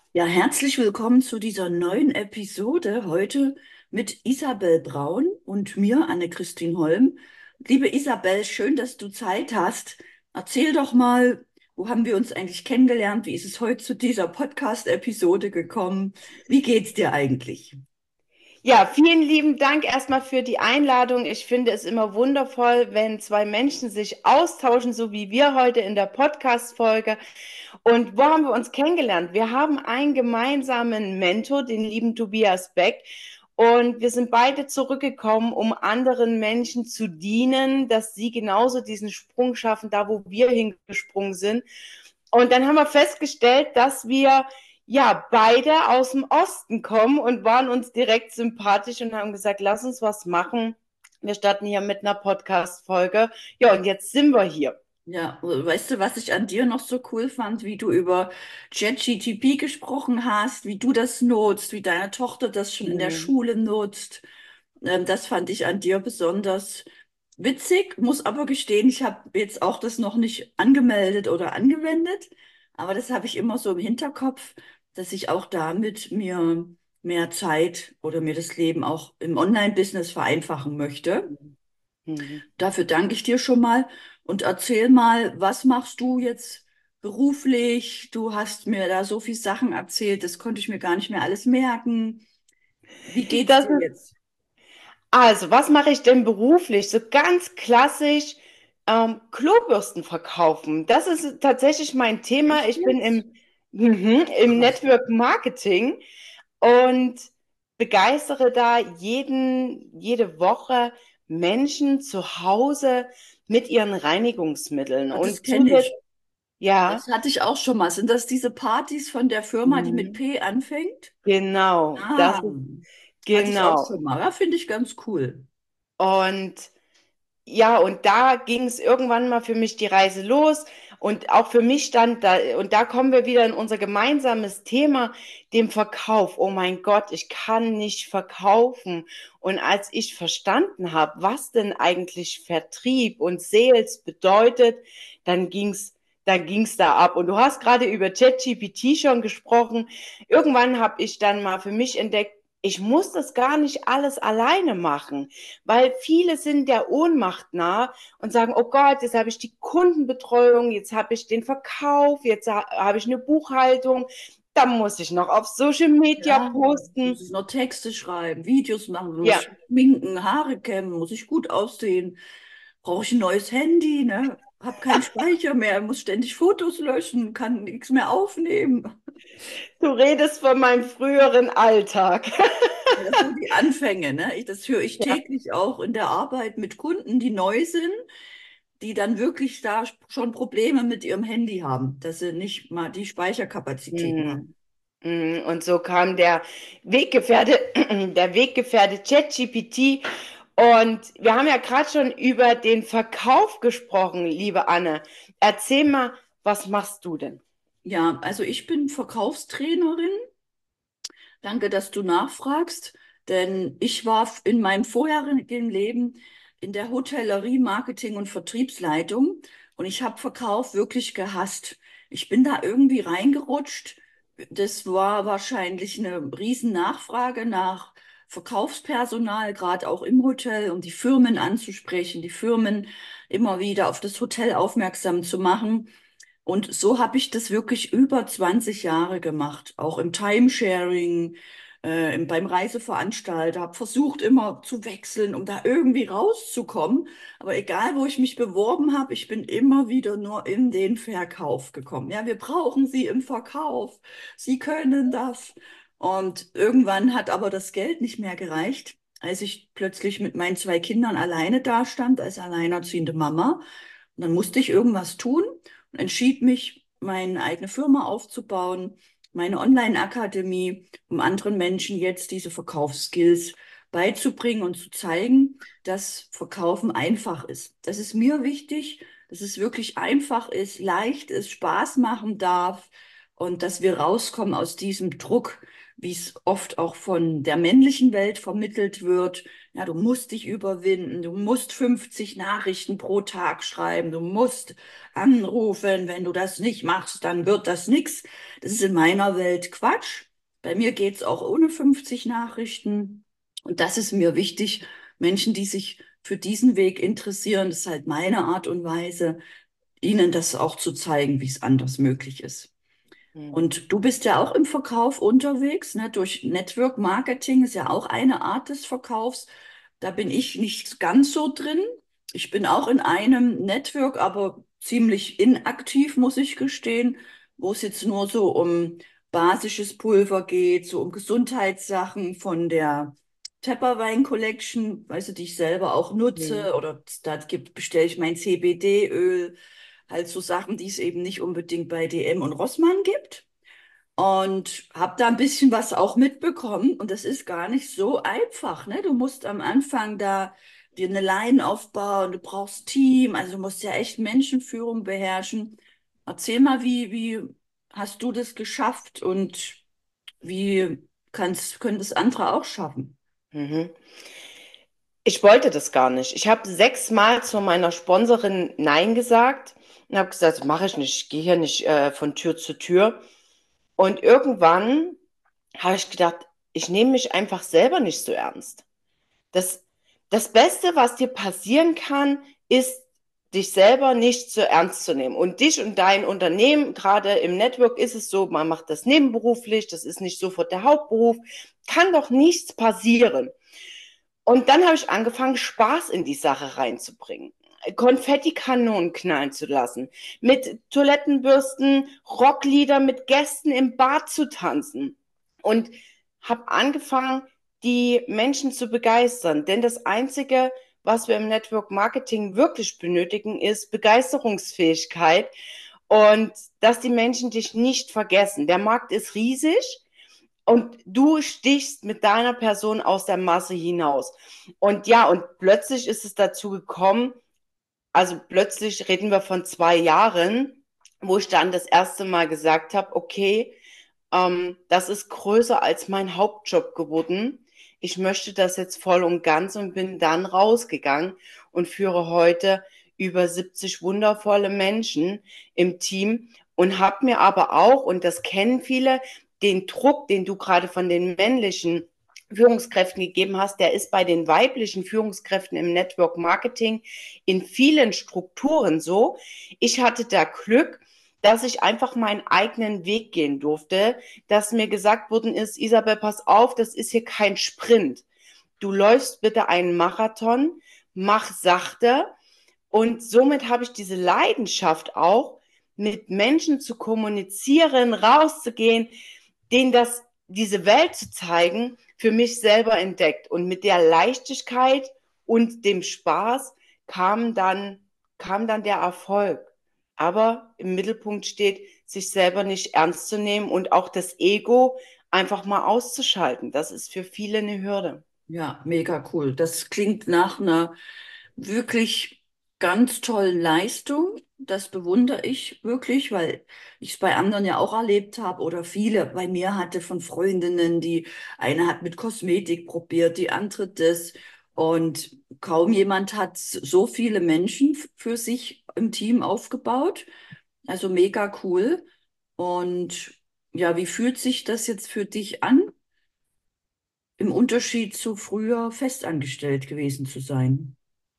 Ja, herzlich willkommen zu dieser neuen Episode heute mit Isabel Braun und mir, Anne-Christine Holm. Liebe Isabel, schön, dass du Zeit hast. Erzähl doch mal, wo haben wir uns eigentlich kennengelernt? Wie ist es heute zu dieser Podcast-Episode gekommen? Wie geht's dir eigentlich? Ja, vielen lieben Dank erstmal für die Einladung. Ich finde es immer wundervoll, wenn zwei Menschen sich austauschen, so wie wir heute in der Podcast-Folge. Und wo haben wir uns kennengelernt? Wir haben einen gemeinsamen Mentor, den lieben Tobias Beck. Und wir sind beide zurückgekommen, um anderen Menschen zu dienen, dass sie genauso diesen Sprung schaffen, da wo wir hingesprungen sind. Und dann haben wir festgestellt, dass wir ja beide aus dem Osten kommen und waren uns direkt sympathisch und haben gesagt, lass uns was machen. Wir starten hier mit einer Podcast-Folge. Ja, und jetzt sind wir hier. Ja, weißt du, was ich an dir noch so cool fand, wie du über ChatGPT gesprochen hast, wie du das nutzt, wie deine Tochter das schon in der Mhm. Schule nutzt. Das fand ich an dir besonders witzig, muss aber gestehen, ich habe jetzt auch das noch nicht angemeldet oder angewendet, aber das habe ich immer so im Hinterkopf, dass ich auch damit mir mehr Zeit oder mir das Leben auch im Online-Business vereinfachen möchte. Mhm. Dafür danke ich dir schon mal und erzähl mal, was machst du jetzt beruflich? Du hast mir da so viel Sachen erzählt, das konnte ich mir gar nicht mehr alles merken. Wie geht's Das dir ist, jetzt? also, was mache ich denn beruflich? So ganz klassisch Klobürsten verkaufen. Das ist tatsächlich mein Thema. Echt Ich bin jetzt? im Krass. Network Marketing und begeistere da jede Woche Menschen zu Hause mit ihren Reinigungsmitteln. Ah, das Und kenne zusätzlich, ich. ja, Das hatte ich auch schon mal. Sind das diese Partys von der Firma, die mit mhm, P anfängt? genau, Ah, das ist hatte ich auch genau. schon mal. Ja, finde ich ganz cool. Und ja, und da ging es irgendwann mal für mich die Reise los und auch für mich stand da, und da kommen wir wieder in unser gemeinsames Thema, dem Verkauf. Oh mein Gott, ich kann nicht verkaufen. Und als ich verstanden habe, was denn eigentlich Vertrieb und Sales bedeutet, dann ging's da ab. Und du hast gerade über ChatGPT schon gesprochen. Irgendwann habe ich dann mal für mich entdeckt, ich muss das gar nicht alles alleine machen, weil viele sind der Ohnmacht nah und sagen, oh Gott, jetzt habe ich die Kundenbetreuung, jetzt habe ich den Verkauf, jetzt habe ich eine Buchhaltung, da muss ich noch auf Social Media Ja, muss posten. ich noch Texte schreiben, Videos machen, muss Ja, ich schminken, Haare kämmen, muss ich gut aussehen. Brauche ich ein neues Handy, ne? Hab keinen Speicher mehr, muss ständig Fotos löschen, kann nichts mehr aufnehmen. du redest von meinem früheren Alltag. Ja, das sind die Anfänge, ne? Das höre ich Ja. täglich auch in der Arbeit mit Kunden, die neu sind, die dann wirklich da schon Probleme mit ihrem Handy haben, dass sie nicht mal die Speicherkapazitäten Hm. haben. Und so kam Weggefährte, der Weggefährte ChatGPT. Und wir haben ja gerade schon über den Verkauf gesprochen, liebe Anne. Erzähl mal, was machst du denn? Ja, also ich bin Verkaufstrainerin. Danke, dass du nachfragst, denn ich war in meinem vorherigen Leben in der Hotellerie, Marketing und Vertriebsleitung und ich habe Verkauf wirklich gehasst. Ich bin da irgendwie reingerutscht. Das war wahrscheinlich eine riesen Nachfrage nach Verkaufspersonal, gerade auch im Hotel, um die Firmen anzusprechen, die Firmen immer wieder auf das Hotel aufmerksam zu machen. Und so habe ich das wirklich über 20 Jahre gemacht, auch im Timesharing, beim Reiseveranstalter, habe versucht immer zu wechseln, um da irgendwie rauszukommen. Aber egal, wo ich mich beworben habe, ich bin immer wieder nur in den Verkauf gekommen. Ja, wir brauchen Sie im Verkauf. Sie können das. Und irgendwann hat aber das Geld nicht mehr gereicht, als ich plötzlich mit meinen zwei Kindern alleine dastand, als alleinerziehende Mama. Und dann musste ich irgendwas tun und entschied mich, meine eigene Firma aufzubauen, meine Online-Akademie, um anderen Menschen jetzt diese Verkaufsskills beizubringen und zu zeigen, dass Verkaufen einfach ist. Das ist mir wichtig, dass es wirklich einfach ist, leicht ist, Spaß machen darf. und dass wir rauskommen aus diesem Druck, wie es oft auch von der männlichen Welt vermittelt wird. Ja, du musst dich überwinden, du musst 50 Nachrichten pro Tag schreiben, du musst anrufen, wenn du das nicht machst, dann wird das nix. Das ist in meiner Welt Quatsch. Bei mir geht's auch ohne 50 Nachrichten. Und das ist mir wichtig. Menschen, die sich für diesen Weg interessieren, das ist halt meine Art und Weise, ihnen das auch zu zeigen, wie es anders möglich ist. Mhm. Und du bist ja auch im Verkauf unterwegs, ne? Durch Network Marketing ist ja auch eine Art des Verkaufs. Da bin ich nicht ganz so drin. Ich bin auch in einem Network, aber ziemlich inaktiv, muss ich gestehen, wo es jetzt nur so um basisches Pulver geht, so um Gesundheitssachen von der Tepperwein Collection, weißt du, die ich selber auch Mhm. nutze, oder da bestelle ich mein CBD-Öl, halt so Sachen, die es eben nicht unbedingt bei DM und Rossmann gibt. Und habe da ein bisschen was auch mitbekommen. Und das ist gar nicht so einfach, ne? Du musst am Anfang da dir eine Line aufbauen, du brauchst Team, also du musst ja echt Menschenführung beherrschen. Erzähl mal, wie hast du das geschafft und wie können das andere auch schaffen? Mhm. Ich wollte das gar nicht. Ich habe 6-mal zu meiner Sponsorin Nein gesagt und habe gesagt, das mache ich nicht. Ich gehe hier nicht von Tür zu Tür. Und irgendwann habe ich gedacht, ich nehme mich einfach selber nicht so ernst. Das, das Beste, was dir passieren kann, ist, dich selber nicht so ernst zu nehmen. Und dich und dein Unternehmen, gerade im Network ist es so, man macht das nebenberuflich, das ist nicht sofort der Hauptberuf, kann doch nichts passieren. Und dann habe ich angefangen, Spaß in die Sache reinzubringen. Konfettikanonen knallen zu lassen, mit Toilettenbürsten, Rocklieder mit Gästen im Bad zu tanzen und habe angefangen, die Menschen zu begeistern. Denn das Einzige, was wir im Network Marketing wirklich benötigen, ist Begeisterungsfähigkeit und dass die Menschen dich nicht vergessen. Der Markt ist riesig und du stichst mit deiner Person aus der Masse hinaus. Und ja, und plötzlich ist es dazu gekommen, also plötzlich reden wir von 2 Jahren, wo ich dann das erste Mal gesagt habe, okay, das ist größer als mein Hauptjob geworden. Ich möchte das jetzt voll und ganz und bin dann rausgegangen und führe heute über 70 wundervolle Menschen im Team und habe mir aber auch, und das kennen viele, den Druck, den du gerade von den männlichen Führungskräften gegeben hast, der ist bei den weiblichen Führungskräften im Network Marketing in vielen Strukturen so. Ich hatte da Glück, dass ich einfach meinen eigenen Weg gehen durfte, dass mir gesagt worden ist, Isabel, pass auf, das ist hier kein Sprint. Du läufst bitte einen Marathon, mach sachte. Und somit habe ich diese Leidenschaft auch, mit Menschen zu kommunizieren, rauszugehen, denen diese Welt zu zeigen, für mich selber entdeckt. Und mit der Leichtigkeit und dem Spaß kam dann, kam dann der Erfolg. Aber im Mittelpunkt steht, sich selber nicht ernst zu nehmen und auch das Ego einfach mal auszuschalten. Das ist für viele eine Hürde. Ja, mega cool. Das klingt nach einer wirklich ganz tollen Leistung. Das bewundere ich wirklich, weil ich es bei anderen ja auch erlebt habe oder viele bei mir hatte von Freundinnen, die eine hat mit Kosmetik probiert, die andere das. Und kaum jemand hat so viele Menschen für sich im Team aufgebaut. Also mega cool. Und ja, wie fühlt sich das jetzt für dich an? Im Unterschied zu früher festangestellt gewesen zu sein.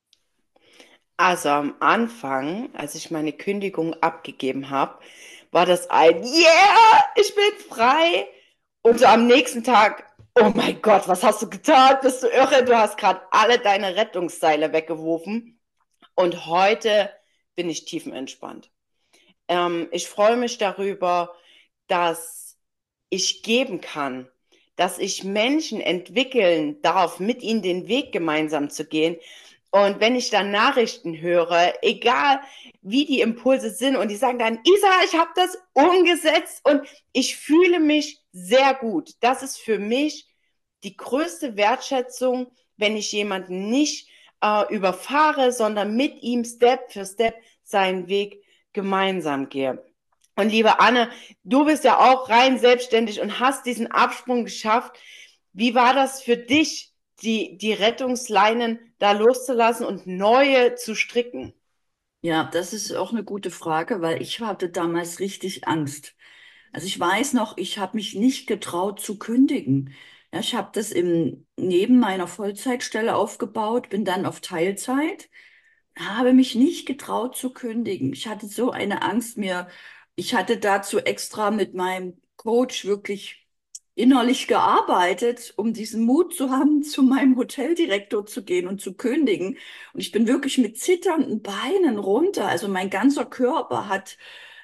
Also am Anfang, als ich meine Kündigung abgegeben habe, war das ein Yeah, ich bin frei. Und so am nächsten Tag, oh mein Gott, was hast du getan? Bist du irre? Du hast gerade alle deine Rettungsseile weggeworfen. Und heute bin ich tiefenentspannt. Ich freue mich darüber, dass ich geben kann, dass ich Menschen entwickeln darf, mit ihnen den Weg gemeinsam zu gehen. Und wenn ich dann Nachrichten höre, egal wie die Impulse sind, und die sagen dann, Isa, ich habe das umgesetzt und ich fühle mich sehr gut. Das ist für mich die größte Wertschätzung, wenn ich jemanden nicht überfahre, sondern mit ihm Step für Step seinen Weg gemeinsam gehe. Und liebe Anne, du bist ja auch rein selbstständig und hast diesen Absprung geschafft. Wie war das für dich, die Rettungsleinen da loszulassen und neue zu stricken? Ja, das ist auch eine gute Frage, weil ich hatte damals richtig Angst. Also ich weiß noch, ich habe mich nicht getraut zu kündigen. Ja, ich habe das neben meiner Vollzeitstelle aufgebaut, bin dann auf Teilzeit, habe mich nicht getraut zu kündigen. Ich hatte so eine Angst ich hatte dazu extra mit meinem Coach wirklich innerlich gearbeitet, um diesen Mut zu haben, zu meinem Hoteldirektor zu gehen und zu kündigen. Und ich bin wirklich mit zitternden Beinen runter. Also mein ganzer Körper hat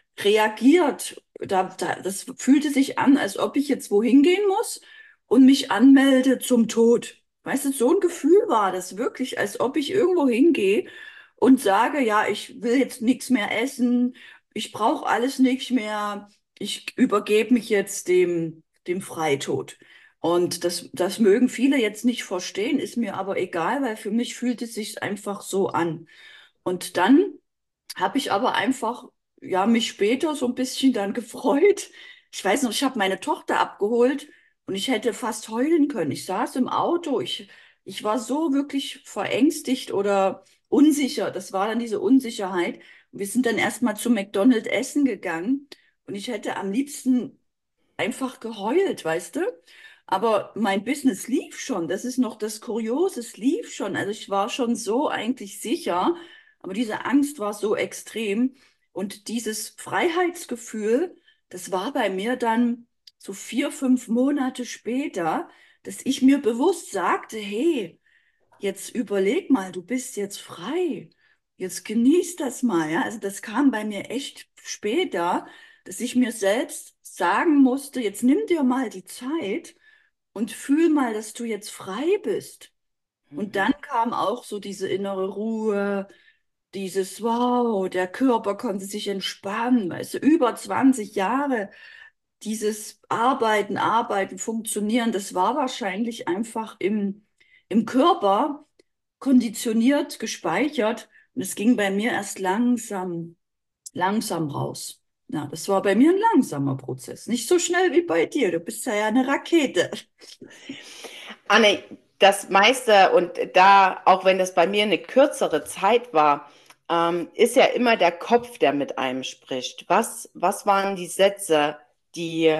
reagiert. Das fühlte sich an, als ob ich jetzt wohin gehen muss und mich anmelde zum Tod. Weißt du, so ein Gefühl war das wirklich, als ob ich irgendwo hingehe und sage, ja, ich will jetzt nichts mehr essen, ich brauche alles nicht mehr, ich übergebe mich jetzt dem Freitod. Und das mögen viele jetzt nicht verstehen, ist mir aber egal, weil für mich fühlt es sich einfach so an. Und dann habe ich aber einfach, ja, mich später so ein bisschen dann gefreut. Ich weiß noch, ich habe meine Tochter abgeholt und ich hätte fast heulen können. Ich saß im Auto, ich war so wirklich verängstigt oder unsicher. Das war dann diese Unsicherheit. Wir sind dann erstmal zu McDonald's essen gegangen und ich hätte am liebsten einfach geheult, weißt du? Aber mein Business lief schon. Das ist noch das Kuriose. Es lief schon. Also ich war schon so eigentlich sicher, aber diese Angst war so extrem. Und dieses Freiheitsgefühl, das war bei mir dann so 4, 5 Monate später, dass ich mir bewusst sagte, hey, jetzt überleg mal, du bist jetzt frei. Jetzt genieß das mal, ja. Also das kam bei mir echt später, dass ich mir selbst sagen musste, jetzt nimm dir mal die Zeit und fühl mal, dass du jetzt frei bist. Und Mhm. dann kam auch so diese innere Ruhe, dieses Wow, der Körper konnte sich entspannen, weißt du, über 20 Jahre dieses Arbeiten, Arbeiten, Funktionieren, das war wahrscheinlich einfach im Körper konditioniert, gespeichert. Und es ging bei mir erst langsam raus. Ja, das war bei mir ein langsamer Prozess. Nicht so schnell wie bei dir. Du bist ja eine Rakete. Anne, das meiste und da, auch wenn das bei mir eine kürzere Zeit war, ist ja immer der Kopf, der mit einem spricht. Was waren die Sätze, die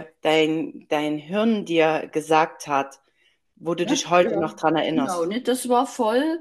dein Hirn dir gesagt hat, wo du Ja, dich heute noch ja, dran genau. erinnerst? Ne? Das war voll,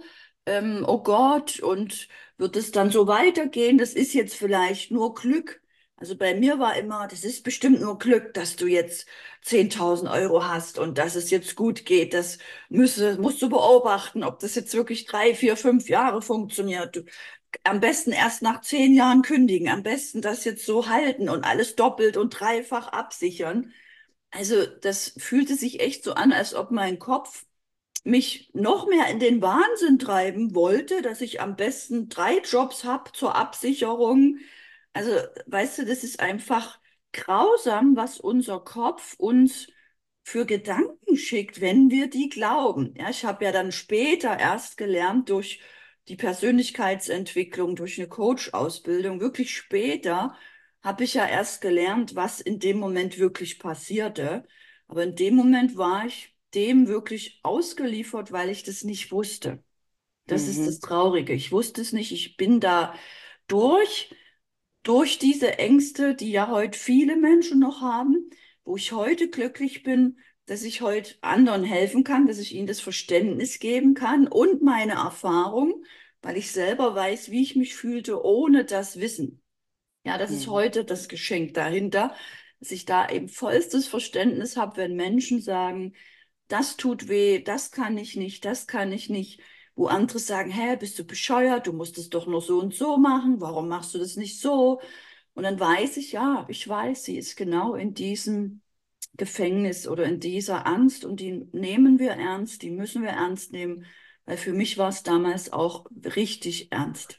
oh Gott, und wird es dann so weitergehen? Das ist jetzt vielleicht nur Glück. Also bei mir war immer, das ist bestimmt nur Glück, dass du jetzt 10.000 € hast und dass es jetzt gut geht. Das musst du beobachten, ob das jetzt wirklich 3, 4, 5 Jahre funktioniert. Am besten erst nach 10 Jahren kündigen. Am besten das jetzt so halten und alles doppelt und dreifach absichern. Also das fühlte sich echt so an, als ob mein Kopf mich noch mehr in den Wahnsinn treiben wollte, dass ich am besten 3 Jobs habe zur Absicherung. Also, weißt du, das ist einfach grausam, was unser Kopf uns für Gedanken schickt, wenn wir die glauben. Ja, ich habe ja dann später erst gelernt durch die Persönlichkeitsentwicklung, durch eine Coach-Ausbildung, wirklich später habe ich ja erst gelernt, was in dem Moment wirklich passierte. Aber in dem Moment war ich dem wirklich ausgeliefert, weil ich das nicht wusste. Das ist das Mhm. Traurige. Ich wusste es nicht. Ich bin da durch, durch diese Ängste, die ja heute viele Menschen noch haben, wo ich heute glücklich bin, dass ich heute anderen helfen kann, dass ich ihnen das Verständnis geben kann und meine Erfahrung, weil ich selber weiß, wie ich mich fühlte ohne das Wissen. Ja, das ist Mhm. heute das Geschenk dahinter, dass ich da eben vollstes Verständnis habe, wenn Menschen sagen, das tut weh, das kann ich nicht, das kann ich nicht. Wo andere sagen, hä, bist du bescheuert, du musst es doch nur so und so machen, warum machst du das nicht so? Und dann weiß ich, ja, ich weiß, sie ist genau in diesem Gefängnis oder in dieser Angst und die nehmen wir ernst, die müssen wir ernst nehmen, weil für mich war es damals auch richtig ernst.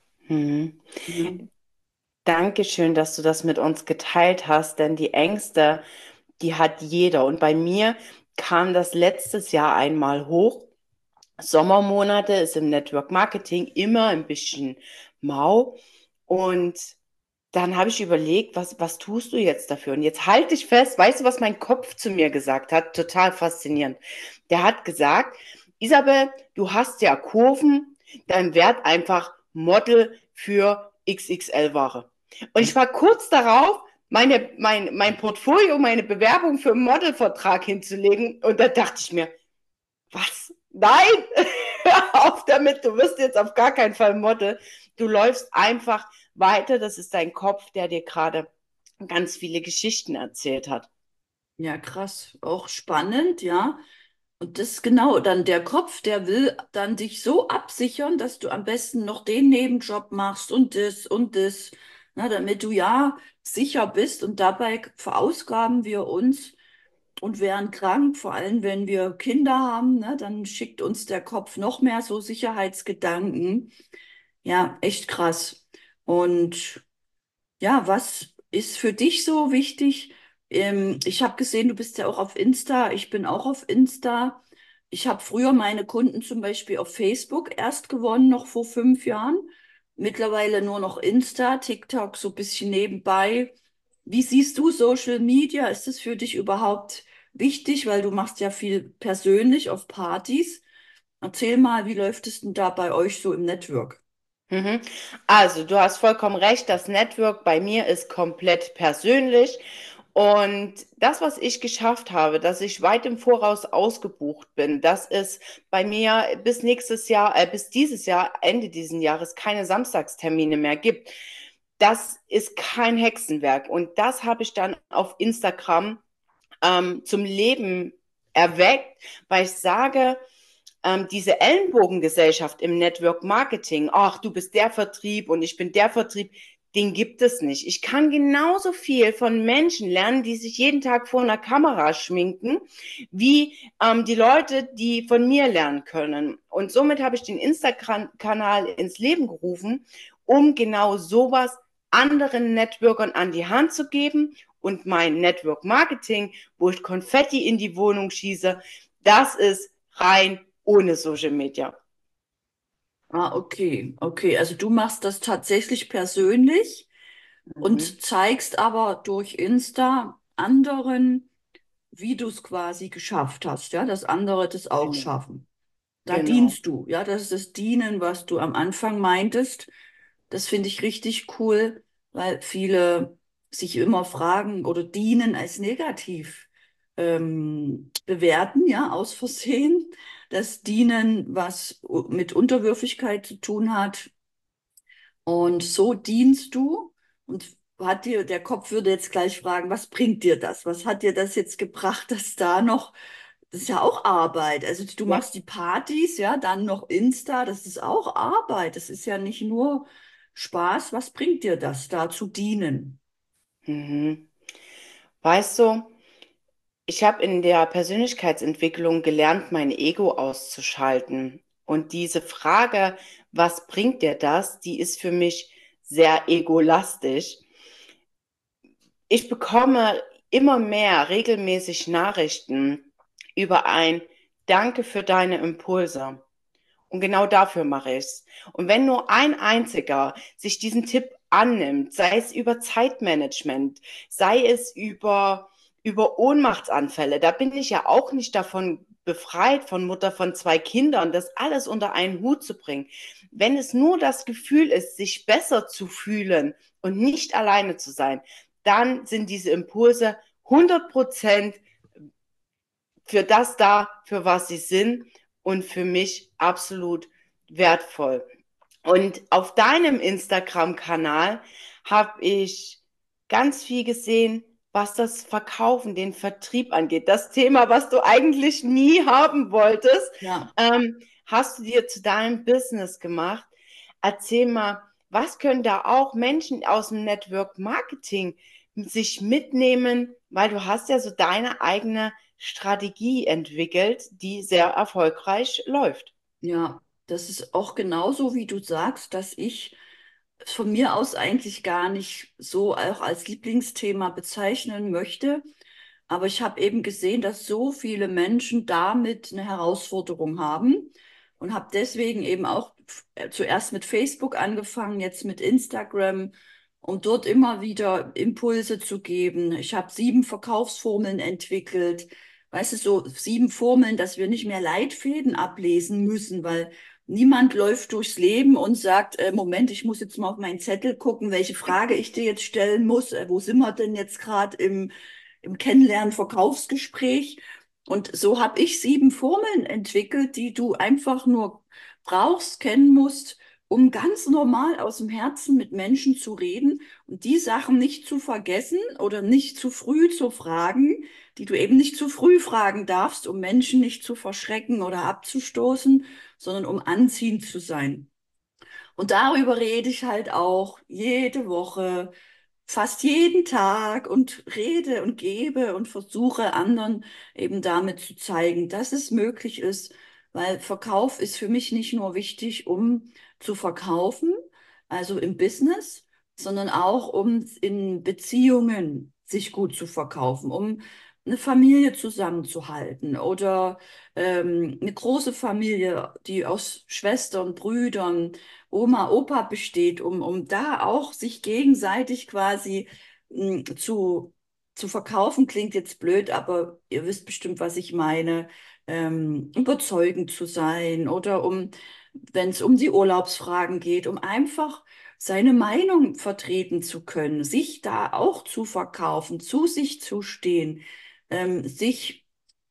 Mhm. Ja. Dankeschön, dass du das mit uns geteilt hast, denn die Ängste, die hat jeder. Und bei mir kam das letztes Jahr einmal hoch. Sommermonate ist im Network Marketing immer ein bisschen mau. Und dann habe ich überlegt, was tust du jetzt dafür? Und jetzt halte ich fest, weißt du, was mein Kopf zu mir gesagt hat? Total faszinierend. Der hat gesagt, Isabel, du hast ja Kurven, dann werd einfach Model für XXL-Ware. Und ich war kurz darauf, mein Portfolio, meine Bewerbung für einen Modelvertrag hinzulegen. Und da dachte ich mir, was? Nein, hör auf damit, du wirst jetzt auf gar keinen Fall Model. Du läufst einfach weiter, das ist dein Kopf, der dir gerade ganz viele Geschichten erzählt hat. Ja, krass, auch spannend, ja. Und das ist genau dann der Kopf, der will dann dich so absichern, dass du am besten noch den Nebenjob machst und das, na, damit du ja sicher bist. Und dabei verausgaben wir uns und werden krank, vor allem wenn wir Kinder haben, ne, dann schickt uns der Kopf noch mehr so Sicherheitsgedanken. Ja, echt krass. Und ja, was ist für dich so wichtig? Ich habe gesehen, du bist ja auch auf Insta. Ich bin auch auf Insta. Ich habe früher meine Kunden zum Beispiel auf Facebook erst gewonnen, noch vor 5 Jahren. Mittlerweile nur noch Insta, TikTok so ein bisschen nebenbei. Wie siehst du Social Media? Ist es für dich überhaupt wichtig? Weil du machst ja viel persönlich auf Partys. Erzähl mal, wie läuft es denn da bei euch so im Network? Mhm. Also, du hast vollkommen recht, das Network bei mir ist komplett persönlich. Und das, was ich geschafft habe, dass ich weit im Voraus ausgebucht bin, dass es bei mir bis nächstes Jahr, bis dieses Jahr, Ende dieses Jahres, keine Samstagstermine mehr gibt, das ist kein Hexenwerk. Und das habe ich dann auf Instagram zum Leben erweckt, weil ich sage, diese Ellenbogengesellschaft im Network Marketing, ach, du bist der Vertrieb und ich bin der Vertrieb, den gibt es nicht. Ich kann genauso viel von Menschen lernen, die sich jeden Tag vor einer Kamera schminken, wie die Leute, die von mir lernen können. Und somit habe ich den Instagram-Kanal ins Leben gerufen, um genau sowas anderen Networkern an die Hand zu geben. Und mein Network Marketing, wo ich Konfetti in die Wohnung schieße, das ist rein ohne Social Media. Ah, okay, okay. Also du machst das tatsächlich persönlich Mhm. und zeigst aber durch Insta anderen, wie du es quasi geschafft hast, ja, dass andere das auch Genau, schaffen. Da genau. dienst du, ja, das ist das Dienen, was du am Anfang meintest. Das finde ich richtig cool, weil viele sich immer fragen oder dienen als negativ bewerten, ja, aus Versehen. Das Dienen, was mit Unterwürfigkeit zu tun hat. Und so dienst du und der Kopf würde jetzt gleich fragen, was bringt dir das? Was hat dir das jetzt gebracht, dass da noch, das ist ja auch Arbeit. Also du Ja. machst die Partys, ja, dann noch Insta, das ist auch Arbeit. Das ist ja nicht nur Spaß. Was bringt dir das, da zu dienen? Mhm. Weißt du, ich habe in der Persönlichkeitsentwicklung gelernt, mein Ego auszuschalten. Und diese Frage, was bringt dir das, die ist für mich sehr egolastisch. Ich bekomme immer mehr regelmäßig Nachrichten über ein Danke für deine Impulse. Und genau dafür mache ich es. Und wenn nur ein einziger sich diesen Tipp annimmt, sei es über Zeitmanagement, sei es über Ohnmachtsanfälle, da bin ich ja auch nicht davon befreit, von Mutter von 2 Kindern, das alles unter einen Hut zu bringen. Wenn es nur das Gefühl ist, sich besser zu fühlen und nicht alleine zu sein, dann sind diese Impulse 100% für das da, für was sie sind und für mich absolut wertvoll. Und auf deinem Instagram-Kanal habe ich ganz viel gesehen, was das Verkaufen, den Vertrieb angeht. Das Thema, was du eigentlich nie haben wolltest, Ja. hast du dir zu deinem Business gemacht. Erzähl mal, was können da auch Menschen aus dem Network Marketing sich mitnehmen, weil du hast ja so deine eigene Strategie entwickelt, die sehr erfolgreich läuft. Ja, das ist auch genauso, wie du sagst, dass ich es von mir aus eigentlich gar nicht so auch als Lieblingsthema bezeichnen möchte. Aber ich habe eben gesehen, dass so viele Menschen damit eine Herausforderung haben und habe deswegen eben auch zuerst mit Facebook angefangen, jetzt mit Instagram um dort immer wieder Impulse zu geben. Ich habe 7 Verkaufsformeln entwickelt. Weißt du, so 7 Formeln, dass wir nicht mehr Leitfäden ablesen müssen, weil niemand läuft durchs Leben und sagt, Moment, ich muss jetzt mal auf meinen Zettel gucken, welche Frage ich dir jetzt stellen muss. Wo sind wir denn jetzt gerade im Kennenlernen-Verkaufsgespräch? Und so habe ich 7 Formeln entwickelt, die du einfach nur brauchst, kennen musst, um ganz normal aus dem Herzen mit Menschen zu reden und die Sachen nicht zu vergessen oder nicht zu früh zu fragen, die du eben nicht zu früh fragen darfst, um Menschen nicht zu verschrecken oder abzustoßen, sondern um anziehend zu sein. Und darüber rede ich halt auch jede Woche, fast jeden Tag und rede und gebe und versuche anderen eben damit zu zeigen, dass es möglich ist, weil Verkauf ist für mich nicht nur wichtig, um zu verkaufen, also im Business, sondern auch um in Beziehungen sich gut zu verkaufen, um eine Familie zusammenzuhalten oder eine große Familie, die aus Schwestern, Brüdern, Oma, Opa besteht, um da auch sich gegenseitig quasi zu verkaufen, klingt jetzt blöd, aber ihr wisst bestimmt, was ich meine, überzeugend zu sein oder wenn es um die Urlaubsfragen geht, um einfach seine Meinung vertreten zu können, sich da auch zu verkaufen, zu sich zu stehen, sich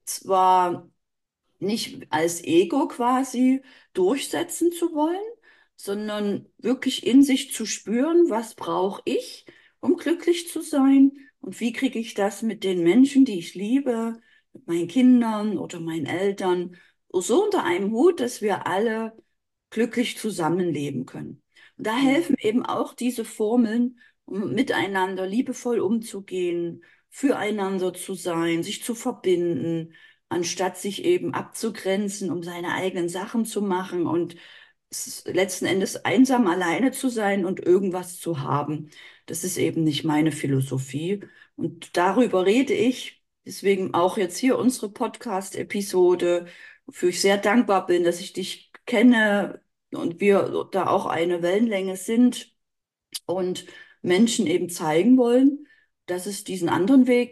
zwar nicht als Ego quasi durchsetzen zu wollen, sondern wirklich in sich zu spüren, was brauche ich, um glücklich zu sein und wie kriege ich das mit den Menschen, die ich liebe, mit meinen Kindern oder meinen Eltern, so unter einem Hut, dass wir alle glücklich zusammenleben können. Und da Mhm. helfen eben auch diese Formeln, um miteinander liebevoll umzugehen, füreinander zu sein, sich zu verbinden, anstatt sich eben abzugrenzen, um seine eigenen Sachen zu machen und letzten Endes einsam alleine zu sein und irgendwas zu haben. Das ist eben nicht meine Philosophie. Und darüber rede ich. Deswegen auch jetzt hier unsere Podcast-Episode, wofür ich sehr dankbar bin, dass ich dich kenne und wir da auch eine Wellenlänge sind und Menschen eben zeigen wollen, dass es diesen anderen Weg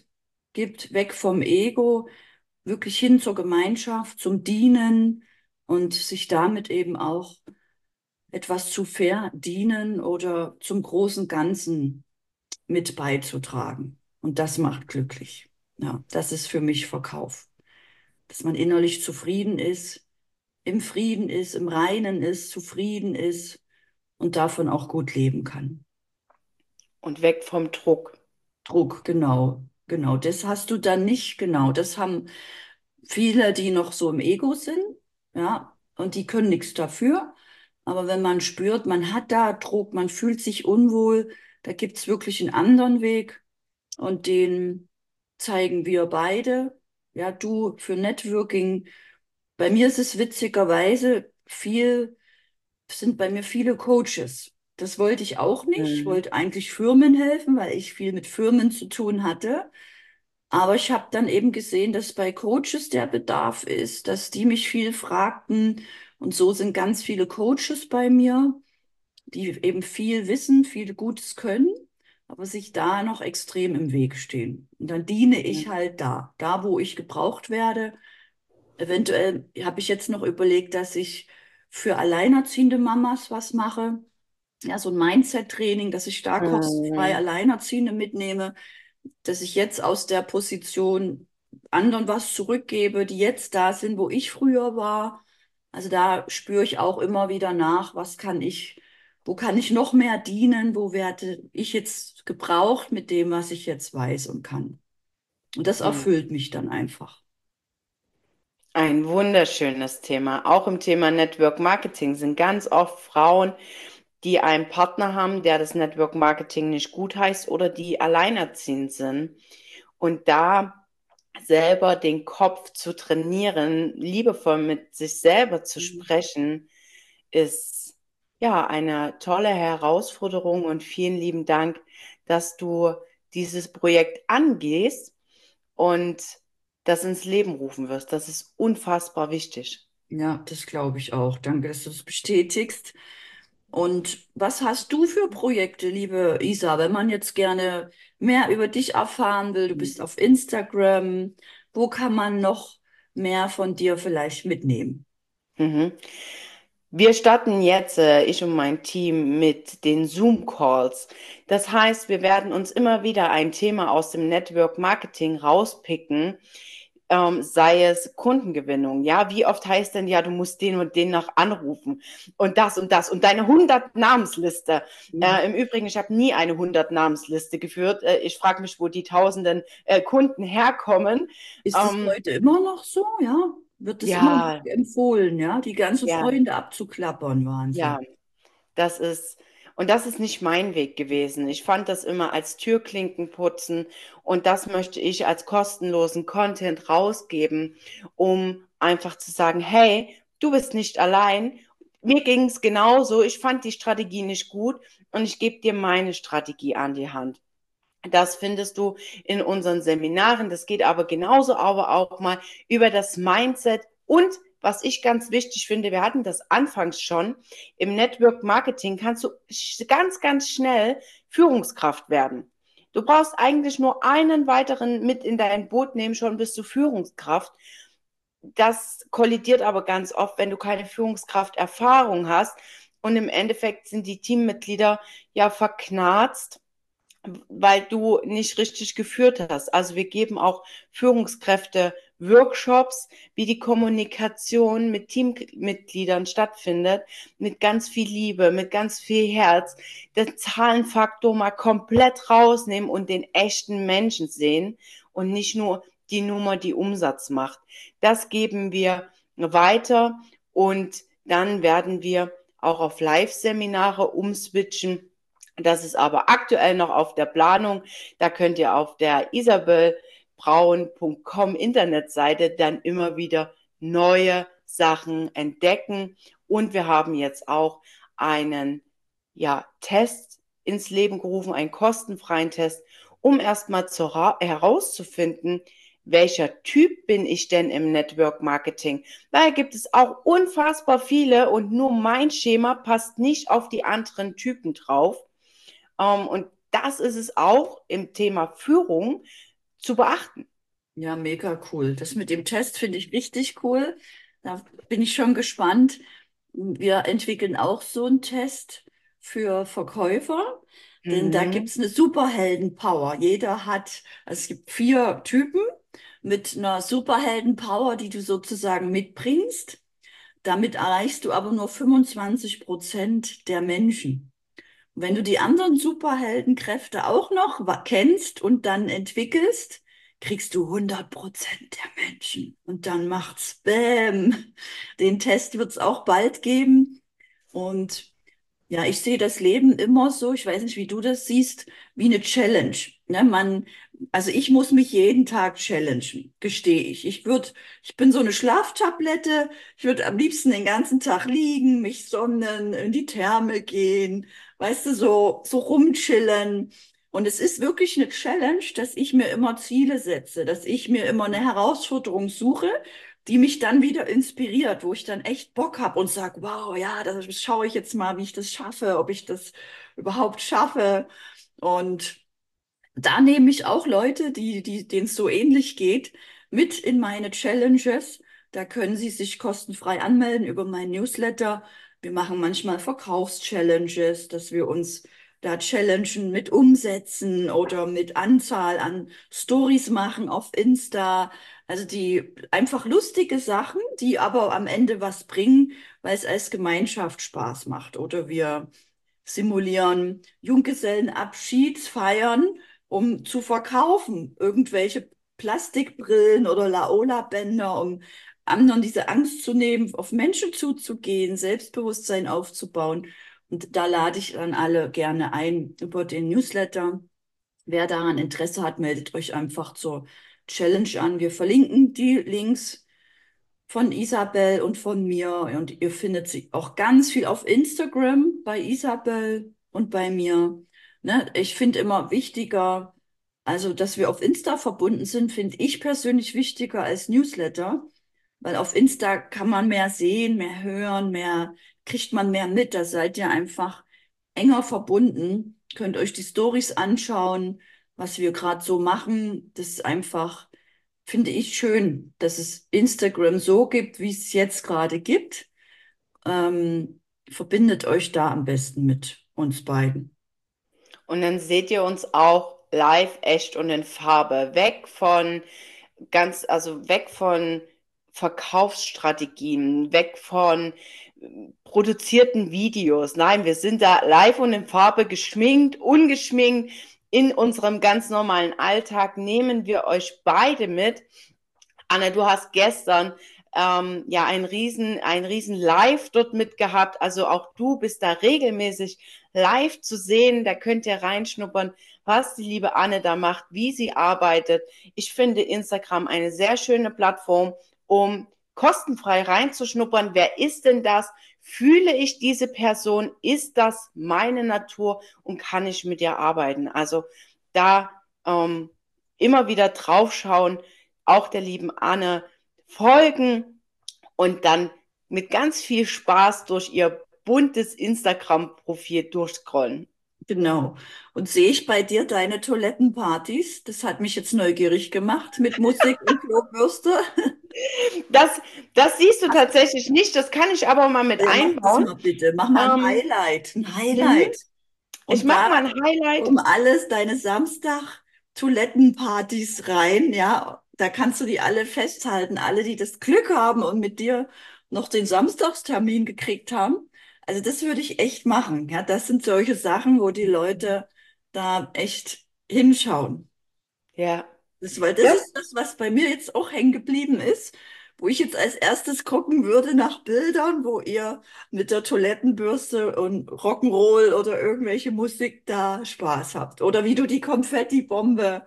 gibt, weg vom Ego, wirklich hin zur Gemeinschaft, zum Dienen und sich damit eben auch etwas zu verdienen oder zum großen Ganzen mit beizutragen. Und das macht glücklich. Ja, das ist für mich Verkauf. Dass man innerlich zufrieden ist, im Frieden ist, im Reinen ist, zufrieden ist und davon auch gut leben kann. Und weg vom Druck. Druck, genau, genau. Das hast du dann nicht, genau. Das haben viele, die noch so im Ego sind, ja, und die können nichts dafür. Aber wenn man spürt, man hat da Druck, man fühlt sich unwohl, da gibt's wirklich einen anderen Weg und den zeigen wir beide. Ja, du für Networking. Bei mir ist es witzigerweise sind bei mir viele Coaches. Das wollte ich auch nicht. Ich Mhm. wollte eigentlich Firmen helfen, weil ich viel mit Firmen zu tun hatte. Aber ich habe dann eben gesehen, dass bei Coaches der Bedarf ist, dass die mich viel fragten. Und so sind ganz viele Coaches bei mir, die eben viel wissen, viel Gutes können, aber sich da noch extrem im Weg stehen. Und dann diene ich halt da wo ich gebraucht werde. Eventuell habe ich jetzt noch überlegt, dass ich für alleinerziehende Mamas was mache. Ja, so ein Mindset-Training, dass ich da kostenfrei Mhm. Alleinerziehende mitnehme, dass ich jetzt aus der Position anderen was zurückgebe, die jetzt da sind, wo ich früher war. Also da spüre ich auch immer wieder nach, wo kann ich noch mehr dienen, wo werde ich jetzt gebraucht mit dem, was ich jetzt weiß und kann. Und das Mhm. erfüllt mich dann einfach. Ein wunderschönes Thema. Auch im Thema Network Marketing sind ganz oft Frauen, die einen Partner haben, der das Network Marketing nicht gut heißt oder die alleinerziehend sind. Und da selber den Kopf zu trainieren, liebevoll mit sich selber zu Mhm. sprechen, ist ja eine tolle Herausforderung und vielen lieben Dank, dass du dieses Projekt angehst und das ins Leben rufen wirst. Das ist unfassbar wichtig. Ja, das glaube ich auch. Danke, dass du es bestätigst. Und was hast du für Projekte, liebe Isa, wenn man jetzt gerne mehr über dich erfahren will? Du bist auf Instagram. Wo kann man noch mehr von dir vielleicht mitnehmen? Mhm. Wir starten jetzt, ich und mein Team, mit den Zoom-Calls. Das heißt, wir werden uns immer wieder ein Thema aus dem Network Marketing rauspicken, sei es Kundengewinnung. Ja, wie oft heißt denn, ja, du musst den und den noch anrufen und das und deine 100 Namensliste. Im Übrigen, ich habe nie eine 100 Namensliste geführt. Ich frage mich, wo die tausenden Kunden herkommen. Ist es Ähm, heute immer noch so? Ja? Wird es immer noch ja, empfohlen, ja? Die ganzen ja, Freunde abzuklappern? ja. Wahnsinn. Das ist, und das ist nicht mein Weg gewesen. Ich fand das immer als Türklinken putzen und das möchte ich als kostenlosen Content rausgeben, um einfach zu sagen, hey, du bist nicht allein. Mir ging es genauso. Ich fand die Strategie nicht gut und ich gebe dir meine Strategie an die Hand. Das findest du in unseren Seminaren. Das geht aber genauso aber auch mal über das Mindset und was ich ganz wichtig finde, wir hatten das anfangs schon, im Network Marketing kannst du ganz, ganz schnell Führungskraft werden. Du brauchst eigentlich nur einen weiteren mit in dein Boot nehmen, schon bist du Führungskraft. Das kollidiert aber ganz oft, wenn du keine Führungskrafterfahrung hast und im Endeffekt sind die Teammitglieder ja verknarzt, weil du nicht richtig geführt hast. Also wir geben auch Führungskräfte Workshops, wie die Kommunikation mit Teammitgliedern stattfindet, mit ganz viel Liebe, mit ganz viel Herz, den Zahlenfaktor mal komplett rausnehmen und den echten Menschen sehen und nicht nur die Nummer, die Umsatz macht. Das geben wir weiter und dann werden wir auch auf Live-Seminare umswitchen. Das ist aber aktuell noch auf der Planung. Da könnt ihr auf der isabelbraun.com Internetseite dann immer wieder neue Sachen entdecken. Und wir haben jetzt auch einen Test ins Leben gerufen, einen kostenfreien Test, um erstmal herauszufinden, welcher Typ bin ich denn im Network Marketing? Da gibt es auch unfassbar viele und nur mein Schema passt nicht auf die anderen Typen drauf. Und das ist es auch im Thema Führung zu beachten. Ja, mega cool. Das mit dem Test finde ich richtig cool. Da bin ich schon gespannt. Wir entwickeln auch so einen Test für Verkäufer, denn da Mhm. gibt es eine Superhelden-Power. Jeder hat, also es gibt 4 Typen mit einer Superhelden-Power, die du sozusagen mitbringst. Damit erreichst du aber nur 25% der Menschen. Wenn du die anderen Superheldenkräfte auch noch kennst und dann entwickelst, kriegst du 100% der Menschen. Und dann macht's Bäm. Den Test wird's auch bald geben. Und ja, ich sehe das Leben immer so, ich weiß nicht, wie du das siehst, wie eine Challenge. Ne, also ich muss mich jeden Tag challengen, gestehe ich. Ich bin so eine Schlaftablette, ich würde am liebsten den ganzen Tag liegen, mich sonnen, in die Therme gehen, weißt du, so rumchillen. Und es ist wirklich eine Challenge, dass ich mir immer Ziele setze, dass ich mir immer eine Herausforderung suche, die mich dann wieder inspiriert, wo ich dann echt Bock habe und sage, wow, ja, das schaue ich jetzt mal, wie ich das schaffe, ob ich das überhaupt schaffe. Und da nehme ich auch Leute, denen es so ähnlich geht, mit in meine Challenges. Da können sie sich kostenfrei anmelden über meinen Newsletter. Wir machen manchmal Verkaufschallenges, dass wir uns da challengen mit Umsätzen oder mit Anzahl an Stories machen auf Insta. Also die einfach lustige Sachen, die aber am Ende was bringen, weil es als Gemeinschaft Spaß macht. Oder wir simulieren Junggesellenabschiedsfeiern, um zu verkaufen. Irgendwelche Plastikbrillen oder Laola-Bänder, um anderen diese Angst zu nehmen, auf Menschen zuzugehen, Selbstbewusstsein aufzubauen. Und da lade ich dann alle gerne ein über den Newsletter. Wer daran Interesse hat, meldet euch einfach zur Challenge an. Wir verlinken die Links von Isabel und von mir. Und ihr findet sie auch ganz viel auf Instagram bei Isabel und bei mir. Ne? Ich finde immer wichtiger, also dass wir auf Insta verbunden sind, finde ich persönlich wichtiger als Newsletter, Weil auf Insta kann man mehr sehen, mehr hören, mehr, kriegt man mehr mit. Da seid ihr einfach enger verbunden. Könnt euch die Stories anschauen, was wir gerade so machen. Das ist einfach, finde ich schön, dass es Instagram so gibt, wie es jetzt gerade gibt. Ähm, verbindet euch da am besten mit uns beiden. Und dann seht ihr uns auch live, echt und in Farbe. Also weg von Verkaufsstrategien, weg von produzierten Videos. Nein, wir sind da live und in Farbe geschminkt, ungeschminkt. In unserem ganz normalen Alltag nehmen wir euch beide mit. Anna, du hast gestern ja ein riesen Live dort mitgehabt. Also auch du bist da regelmäßig live zu sehen. Da könnt ihr reinschnuppern, was die liebe Anne da macht, wie sie arbeitet. Ich finde Instagram eine sehr schöne Plattform, um kostenfrei reinzuschnuppern. Wer ist denn das? Fühle ich diese Person? Ist das meine Natur und kann ich mit ihr arbeiten? Also da immer wieder draufschauen, auch der lieben Anne folgen und dann mit ganz viel Spaß durch ihr buntes Instagram-Profil durchscrollen. Genau. Und sehe ich bei dir deine Toilettenpartys? Das hat mich jetzt neugierig gemacht mit Musik und Klobürste. Das, das siehst du tatsächlich nicht, das kann ich aber mal mit Ja, mach das einbauen. mal bitte. Mach mal ein Ähm, Highlight. Ein mhm. Highlight. Ich Und mache da mal ein Highlight. kommen alles deine Samstag-Toilettenpartys rein. Ja, da kannst du die alle festhalten. Alle, die das Glück haben und mit dir noch den Samstagstermin gekriegt haben. Also das würde ich echt machen. Ja, das sind solche Sachen, wo die Leute da echt hinschauen. Ja, Weil das das, ist das, was bei mir jetzt auch hängen geblieben ist, wo ich jetzt als erstes gucken würde nach Bildern, wo ihr mit der Toilettenbürste und Rock'n'Roll oder irgendwelche Musik da Spaß habt. Oder wie du die Konfettibombe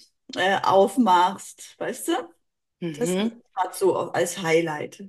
aufmachst, weißt du? Das ist mhm. gerade so als Highlight.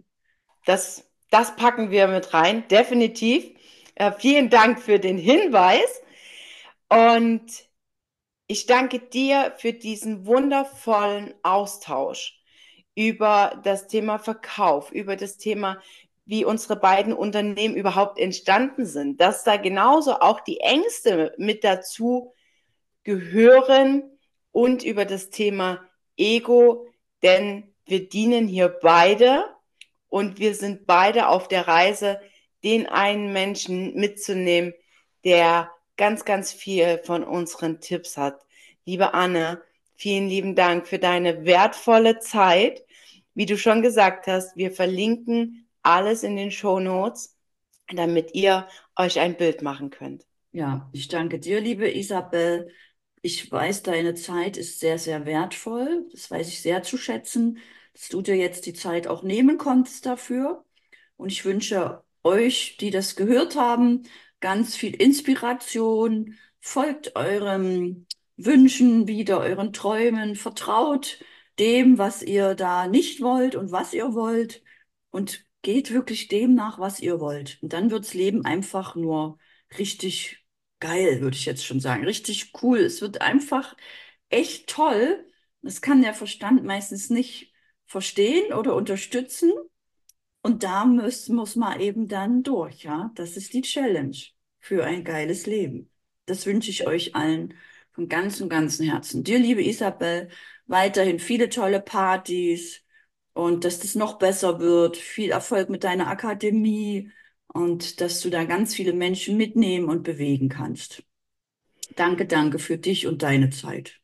Das packen wir mit rein, definitiv. Vielen Dank für den Hinweis und ich danke dir für diesen wundervollen Austausch über das Thema Verkauf, über das Thema, wie unsere beiden Unternehmen überhaupt entstanden sind, dass da genauso auch die Ängste mit dazu gehören und über das Thema Ego, denn wir dienen hier beide und wir sind beide auf der Reise, den einen Menschen mitzunehmen, der ganz, ganz viel von unseren Tipps hat. Liebe Anne, vielen lieben Dank für deine wertvolle Zeit. Wie du schon gesagt hast, wir verlinken alles in den Show Notes, damit ihr euch ein Bild machen könnt. Ja, ich danke dir, liebe Isabel. Ich weiß, deine Zeit ist sehr, sehr wertvoll. Das weiß ich sehr zu schätzen, dass du dir jetzt die Zeit auch nehmen konntest dafür. Und ich wünsche euch, die das gehört haben, ganz viel Inspiration. Folgt euren Wünschen wieder, euren Träumen. Vertraut dem, was ihr da nicht wollt und was ihr wollt. Und geht wirklich dem nach, was ihr wollt. Und dann wirds Leben einfach nur richtig geil, würde ich jetzt schon sagen. Richtig cool. Es wird einfach echt toll. Das kann der Verstand meistens nicht verstehen oder unterstützen. Und da muss man eben dann durch, ja. Das ist die Challenge für ein geiles Leben. Das wünsche ich euch allen von ganzem, ganzem Herzen. Dir, liebe Isabel, weiterhin viele tolle Partys und dass das noch besser wird. Viel Erfolg mit deiner Akademie und dass du da ganz viele Menschen mitnehmen und bewegen kannst. Danke, danke für dich und deine Zeit.